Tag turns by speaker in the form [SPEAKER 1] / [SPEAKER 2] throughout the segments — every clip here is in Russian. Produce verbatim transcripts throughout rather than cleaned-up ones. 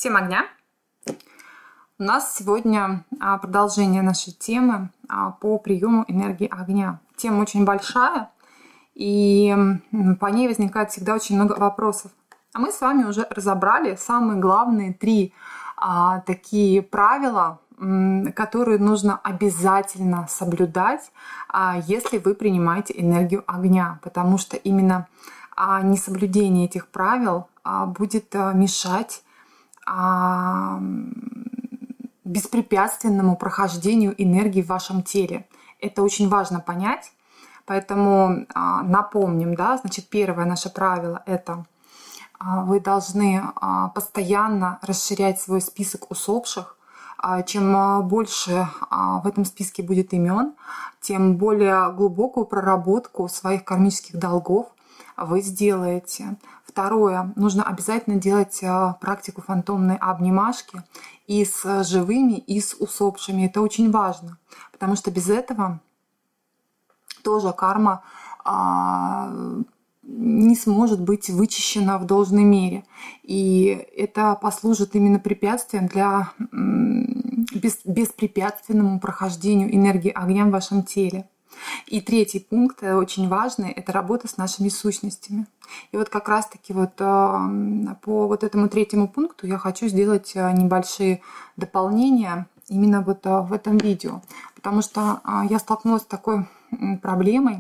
[SPEAKER 1] Всем огня! У нас сегодня продолжение нашей темы по приему энергии огня. Тема очень большая, и по ней возникает всегда очень много вопросов. А мы с вами уже разобрали самые главные три а, такие правила, которые нужно обязательно соблюдать, а, если вы принимаете энергию огня. Потому что именно а, несоблюдение этих правил а, будет а, мешать а, беспрепятственному прохождению энергии в вашем теле. Это очень важно понять. Поэтому а, напомним, да, значит, первое наше правило – это а, вы должны а, постоянно расширять свой список усопших. А, чем а, больше а, в этом списке будет имен, тем более глубокую проработку своих кармических долгов вы сделаете. Второе, нужно обязательно делать а, практику фантомной обнимашки и с живыми, и с усопшими. Это очень важно, потому что без этого тоже карма а, не сможет быть вычищена в должной мере. И это послужит именно препятствием для бес, беспрепятственному прохождению энергии огня в вашем теле. И третий пункт, очень важный, это работа с нашими сущностями. И вот как раз-таки вот по вот этому третьему пункту я хочу сделать небольшие дополнения именно вот в этом видео. Потому что я столкнулась с такой проблемой,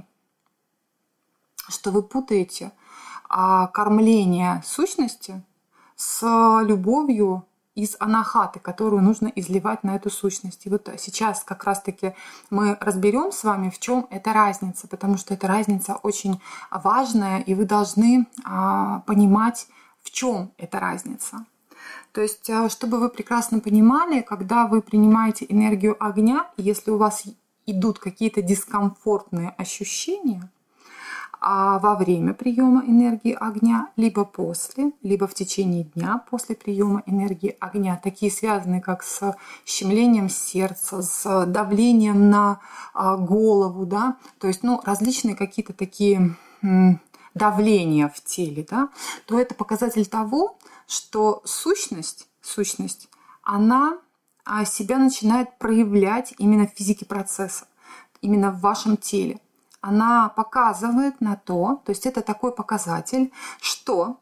[SPEAKER 1] что вы путаете кормление сущности с любовью из анахаты, которую нужно изливать на эту сущность. И вот сейчас как раз-таки мы разберем с вами, в чем эта разница, потому что эта разница очень важная, и вы должны понимать, в чем эта разница. То есть, чтобы вы прекрасно понимали, когда вы принимаете энергию огня, если у вас идут какие-то дискомфортные ощущения во время приема энергии огня, либо после, либо в течение дня после приема энергии огня, такие связанные как с щемлением сердца, с давлением на голову, да, то есть ну, различные какие-то такие давления в теле, да, то это показатель того, что сущность, сущность, она себя начинает проявлять именно в физике процесса, именно в вашем теле. Она показывает на то, то есть это такой показатель, что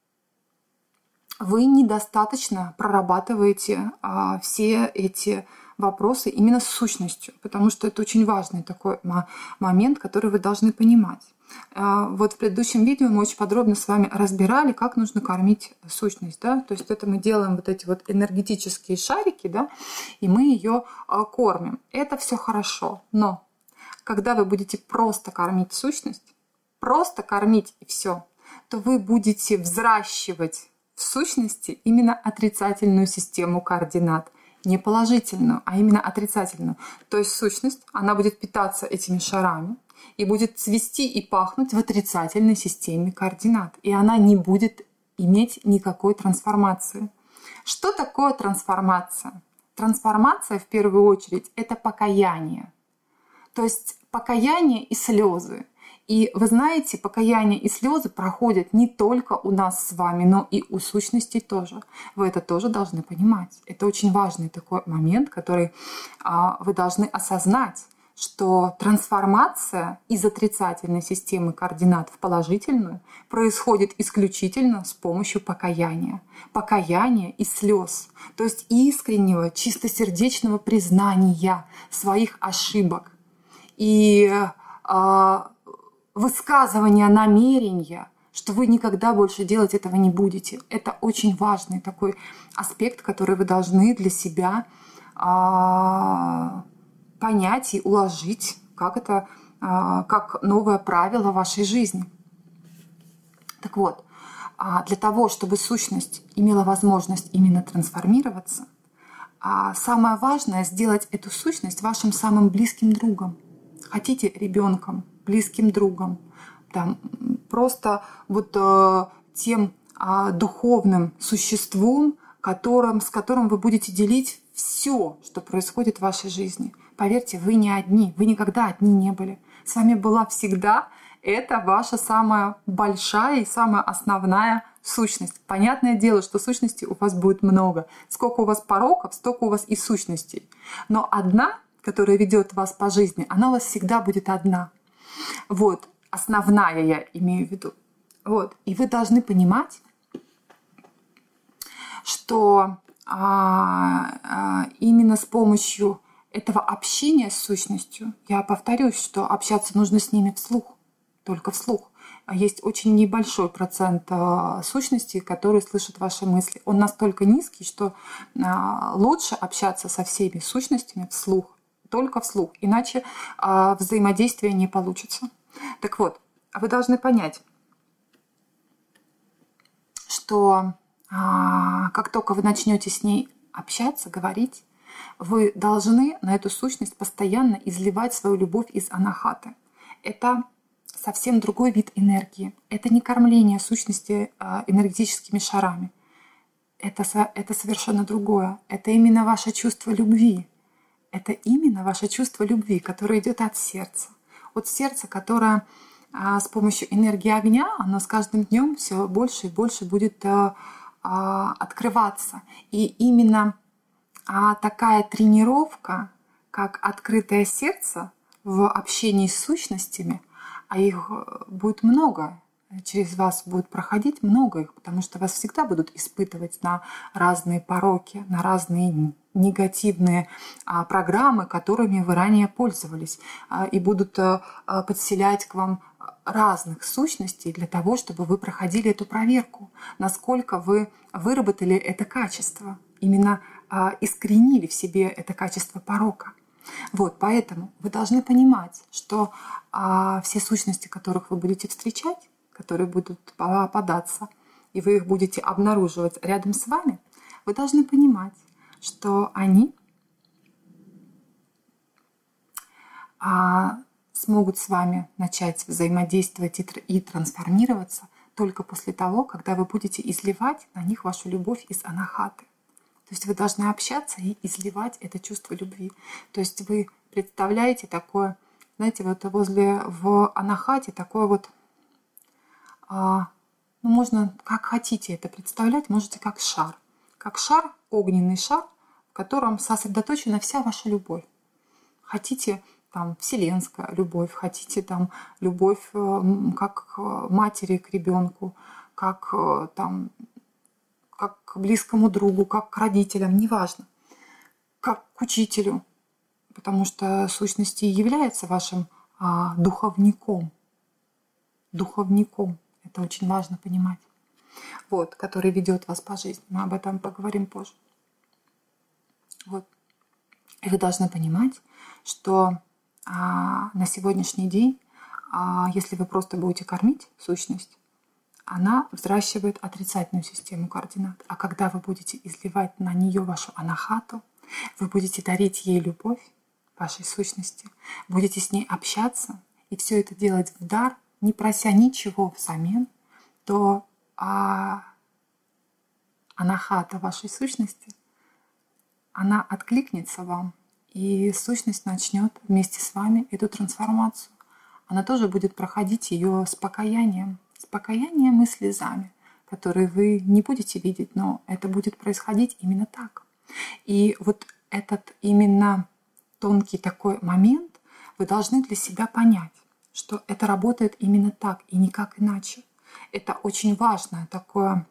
[SPEAKER 1] вы недостаточно прорабатываете а, все эти вопросы именно с сущностью, потому что это очень важный такой момент, который вы должны понимать. А, вот в предыдущем видео мы очень подробно с вами разбирали, как нужно кормить сущность, да? То есть это мы делаем вот эти вот энергетические шарики, да, и мы ее а, кормим. Это все хорошо, но когда вы будете просто кормить сущность, просто кормить и все, то вы будете взращивать в сущности именно отрицательную систему координат. Не положительную, а именно отрицательную. То есть сущность, она будет питаться этими шарами и будет цвести и пахнуть в отрицательной системе координат. И она не будет иметь никакой трансформации. Что такое трансформация? Трансформация, в первую очередь, это покаяние. То есть покаяние и слезы. И вы знаете, покаяние и слезы проходят не только у нас с вами, но и у сущностей тоже. Вы это тоже должны понимать. Это очень важный такой момент, который а, вы должны осознать, что трансформация из отрицательной системы координат в положительную происходит исключительно с помощью покаяния. Покаяния и слез. То есть искреннего, чистосердечного признания своих ошибок. И э, высказывание намерения, что вы никогда больше делать этого не будете. Это очень важный такой аспект, который вы должны для себя э, понять и уложить, как это, э, как новое правило вашей жизни. Так вот, э, для того, чтобы сущность имела возможность именно трансформироваться, э, самое важное — сделать эту сущность вашим самым близким другом. Хотите ребенком, близким другом, там, просто вот э, тем э, духовным существом, которым, с которым вы будете делить все, что происходит в вашей жизни. Поверьте, вы не одни, вы никогда одни не были. С вами была всегда эта ваша самая большая и самая основная сущность. Понятное дело, что сущностей у вас будет много. Сколько у вас пороков, столько у вас и сущностей. Но одна, которая ведет вас по жизни, она у вас всегда будет одна. Вот, основная я имею в виду. Вот. И вы должны понимать, что а, а, именно с помощью этого общения с сущностью, я повторюсь, что общаться нужно с ними вслух, только вслух. Есть очень небольшой процент а, сущностей, которые слышат ваши мысли. Он настолько низкий, что а, лучше общаться со всеми сущностями вслух, только вслух, иначе а, взаимодействие не получится. Так вот, вы должны понять, что а, как только вы начнете с ней общаться, говорить, вы должны на эту сущность постоянно изливать свою любовь из анахаты. Это совсем другой вид энергии. Это не кормление сущности а, энергетическими шарами. Это, это совершенно другое. Это именно ваше чувство любви. Это именно ваше чувство любви, которое идет от сердца. От сердца, которое а, с помощью энергии огня, оно с каждым днем все больше и больше будет а, а, открываться. И именно а, такая тренировка, как открытое сердце в общении с сущностями, а их будет много, через вас будет проходить много их, потому что вас всегда будут испытывать на разные пороки, на разные негативные а, программы, которыми вы ранее пользовались, а, и будут а, подселять к вам разных сущностей для того, чтобы вы проходили эту проверку, насколько вы выработали это качество, именно а, искоренили в себе это качество порока. Вот, поэтому вы должны понимать, что а, все сущности, которых вы будете встречать, которые будут попадаться, и вы их будете обнаруживать рядом с вами, вы должны понимать, что они а, смогут с вами начать взаимодействовать и, и трансформироваться только после того, когда вы будете изливать на них вашу любовь из анахаты. То есть вы должны общаться и изливать это чувство любви. То есть вы представляете такое, знаете, вот возле в анахате такое вот, а, ну можно как хотите это представлять, можете как шар. Как шар, огненный шар, в котором сосредоточена вся ваша любовь. Хотите там вселенская любовь, хотите там любовь как к матери к ребенку, как там как к близкому другу, как к родителям, неважно, как к учителю, потому что сущность и является вашим а, духовником. Духовником. Это очень важно понимать. Вот, который ведет вас по жизни. Мы об этом поговорим позже. Вот. И вы должны понимать, что а, на сегодняшний день, а, если вы просто будете кормить сущность, она взращивает отрицательную систему координат. А когда вы будете изливать на нее вашу анахату, вы будете дарить ей любовь, вашей сущности, будете с ней общаться, и все это делать в дар, не прося ничего взамен, то а, анахата вашей сущности, она откликнется вам, и сущность начнет вместе с вами эту трансформацию. Она тоже будет проходить ее с покаянием, с покаянием и слезами, которые вы не будете видеть, но это будет происходить именно так. И вот этот именно тонкий такой момент вы должны для себя понять, что это работает именно так и никак иначе. Это очень важное такое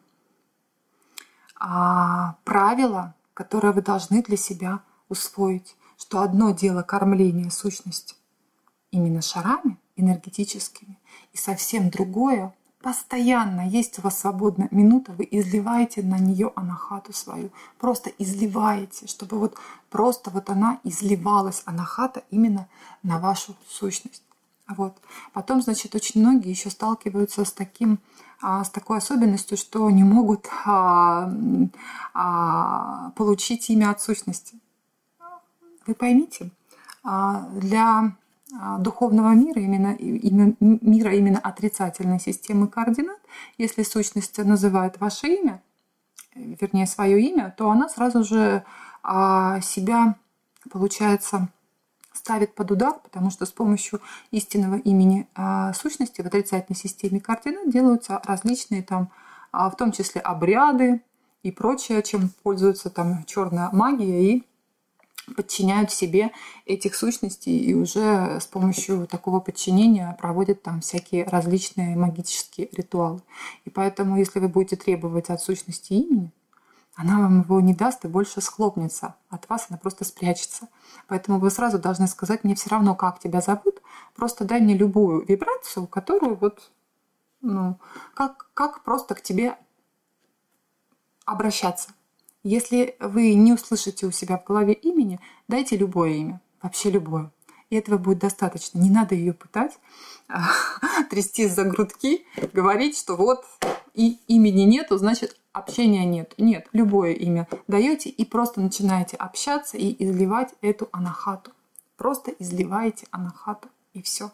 [SPEAKER 1] а, правило, которое вы должны для себя усвоить, что одно дело кормление сущности именно шарами энергетическими, и совсем другое, постоянно есть у вас свободная минута, вы изливаете на нее анахату свою, просто изливаете, чтобы вот просто вот она изливалась, анахата, именно на вашу сущность. Вот. Потом, значит, очень многие еще сталкиваются с таким, с такой особенностью, что не могут а, а, получить имя от сущности. Вы поймите, для духовного мира, именно, именно, мира именно отрицательной системы координат, если сущность называет ваше имя, вернее свое имя, то она сразу же а, себя, получается, ставит под удар, потому что с помощью истинного имени а, сущности в отрицательной системе координат делаются различные там в том числе обряды и прочее, чем пользуется там черная магия, и подчиняют себе этих сущностей, и уже с помощью такого подчинения проводят там всякие различные магические ритуалы. И поэтому, если вы будете требовать от сущности имени, она вам его не даст и больше схлопнется от вас, она просто спрячется. Поэтому вы сразу должны сказать: мне все равно, как тебя зовут, просто дай мне любую вибрацию, которую вот, ну, как, как просто к тебе обращаться. Если вы не услышите у себя в голове имени, дайте любое имя, вообще любое. И этого будет достаточно. Не надо ее пытать, трясти за грудки, говорить, что вот и имени нету, значит общения нет. Нет, любое имя даете и просто начинаете общаться и изливать эту анахату. Просто изливаете анахату, и все.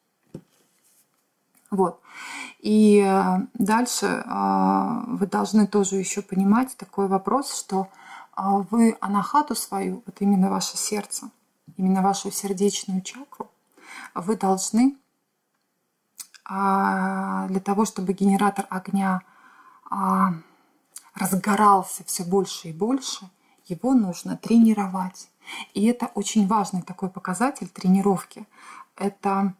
[SPEAKER 1] Вот. И дальше вы должны тоже еще понимать такой вопрос, что вы анахату свою, вот именно ваше сердце, именно вашу сердечную чакру, вы должны для того, чтобы генератор огня разгорался все больше и больше, его нужно тренировать. И это очень важный такой показатель тренировки. Это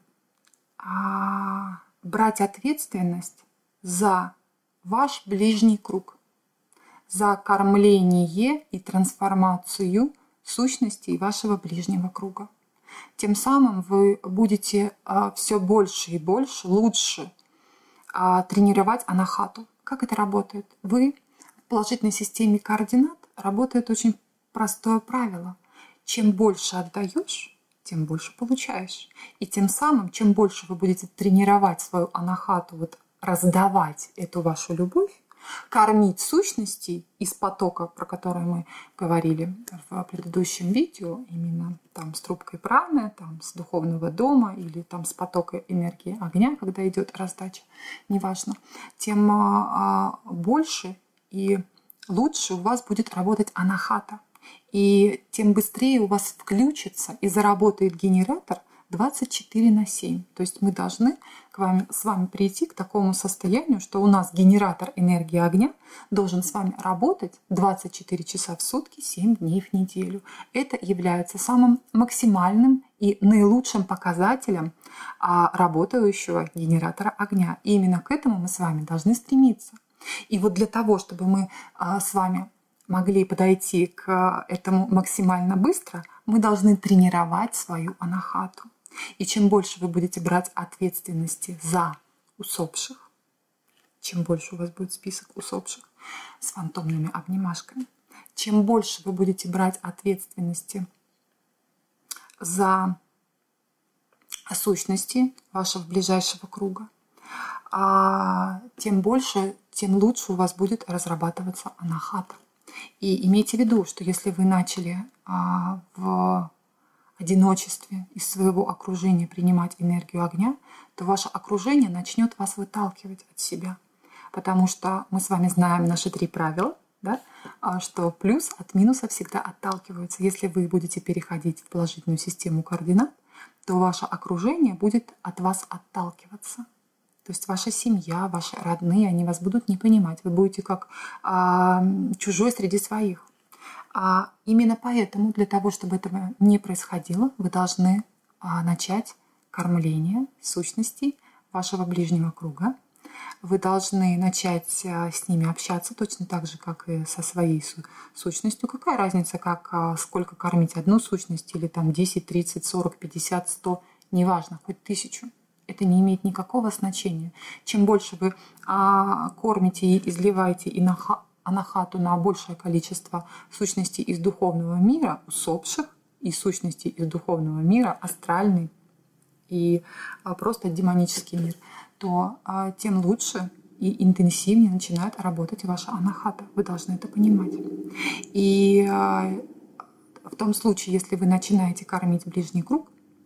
[SPEAKER 1] брать ответственность за ваш ближний круг, за кормление и трансформацию сущностей вашего ближнего круга. Тем самым вы будете все больше и больше, лучше тренировать анахату. Как это работает? Вы в положительной системе координат работает очень простое правило. Чем больше отдаешь, тем больше получаешь. И тем самым, чем больше вы будете тренировать свою анахату, вот раздавать эту вашу любовь, кормить сущностей из потока, про который мы говорили в предыдущем видео, именно там с трубкой праны, там с духовного дома или там с потока энергии огня, когда идет раздача, неважно, тем больше и лучше у вас будет работать анахата. И тем быстрее у вас включится и заработает генератор двадцать четыре на семь. То есть мы должны к вам, с вами прийти к такому состоянию, что у нас генератор энергии огня должен с вами работать двадцать четыре часа в сутки, семь дней в неделю. Это является самым максимальным и наилучшим показателем работающего генератора огня. И именно к этому мы с вами должны стремиться. И вот для того, чтобы мы с вами могли подойти к этому максимально быстро, мы должны тренировать свою анахату. И чем больше вы будете брать ответственности за усопших, чем больше у вас будет список усопших с фантомными обнимашками, чем больше вы будете брать ответственности за сущности вашего ближайшего круга, тем больше, тем лучше у вас будет разрабатываться анахата. И имейте в виду, что если вы начали а, в одиночестве из своего окружения принимать энергию огня, то ваше окружение начнет вас выталкивать от себя. Потому что мы с вами знаем наши три правила, да, что плюс от минуса всегда отталкиваются. Если вы будете переходить в положительную систему координат, то ваше окружение будет от вас отталкиваться. То есть ваша семья, ваши родные, они вас будут не понимать. Вы будете как а, чужой среди своих. А именно поэтому, для того, чтобы этого не происходило, вы должны а, начать кормление сущностей вашего ближнего круга. Вы должны начать а, с ними общаться точно так же, как и со своей су- сущностью. Какая разница, как, а, сколько кормить одну сущность, или там десять, тридцать, сорок, пятьдесят, сто, неважно, хоть тысячу. Это не имеет никакого значения. Чем больше вы а, кормите и изливаете и наха, анахату на большее количество сущностей из духовного мира, усопших, и сущностей из духовного мира, астральный и а, просто демонический мир, то а, тем лучше и интенсивнее начинает работать ваша анахата. Вы должны это понимать. И а, в том случае, если вы начинаете кормить ближний круг,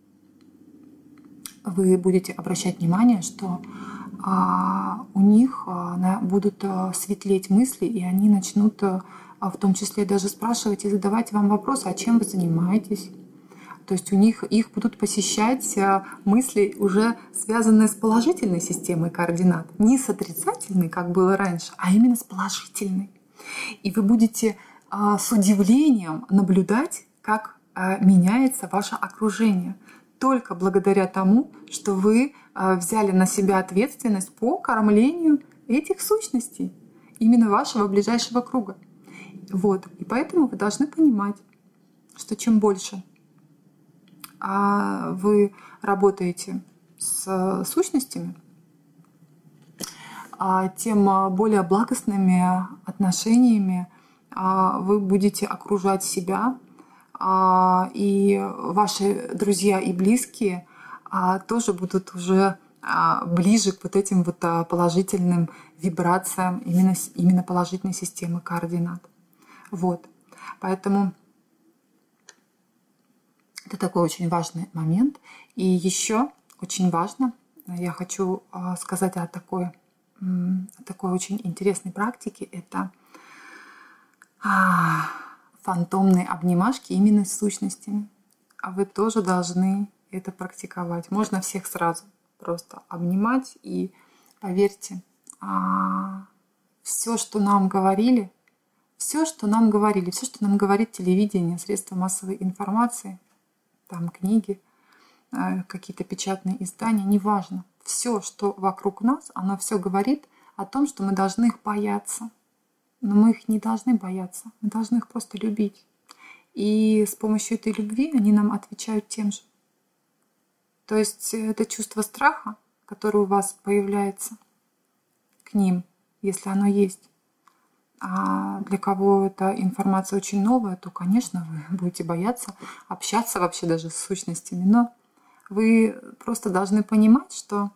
[SPEAKER 1] вы будете обращать внимание, что а, у них а, будут а, светлеть мысли, и они начнут а, в том числе даже спрашивать и задавать вам вопросы: а чем вы занимаетесь, То есть у них их будут посещать мысли, уже связанные с положительной системой координат. Не с отрицательной, как было раньше, а именно с положительной. И вы будете с удивлением наблюдать, как меняется ваше окружение. Только благодаря тому, что вы взяли на себя ответственность по кормлению этих сущностей, именно вашего ближайшего круга. Вот. И поэтому вы должны понимать, что чем больше вы работаете с сущностями, тем более благостными отношениями вы будете окружать себя, и ваши друзья и близкие тоже будут уже ближе к вот этим вот положительным вибрациям именно, именно положительной системы координат. Вот. Поэтому это такой очень важный момент. И еще очень важно, я хочу сказать о такой, о такой очень интересной практике. Это фантомные обнимашки именно с сущностями. А вы тоже должны это практиковать. Можно всех сразу просто обнимать. И поверьте, все, что нам говорили, все, что нам говорили, все, что нам говорит телевидение, средства массовой информации, там книги, какие-то печатные издания, неважно. Все, что вокруг нас, оно все говорит о том, что мы должны их бояться. Но мы их не должны бояться, мы должны их просто любить. И с помощью этой любви они нам отвечают тем же. То есть это чувство страха, которое у вас появляется к ним, если оно есть. А для кого эта информация очень новая, то, конечно, вы будете бояться общаться вообще даже с сущностями. Но вы просто должны понимать, что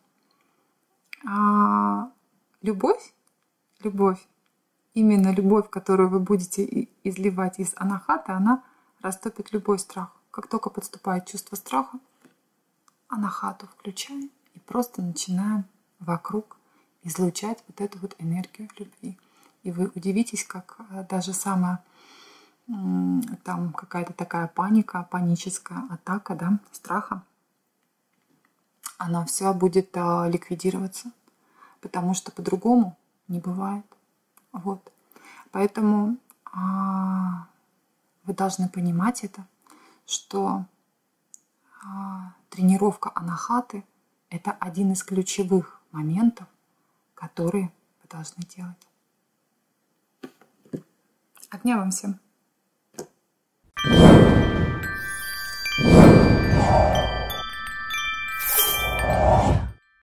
[SPEAKER 1] а, любовь, любовь, именно любовь, которую вы будете изливать из анахаты, она растопит любой страх. Как только подступает чувство страха, анахату включаем и просто начинаем вокруг излучать вот эту вот энергию любви. И вы удивитесь, как даже самая там какая-то такая паника, паническая атака, да, страха, она вся будет а, ликвидироваться, потому что по-другому не бывает. Вот. Поэтому а, вы должны понимать это, что а, тренировка анахаты — это один из ключевых моментов, которые вы должны делать. Огня вам всем!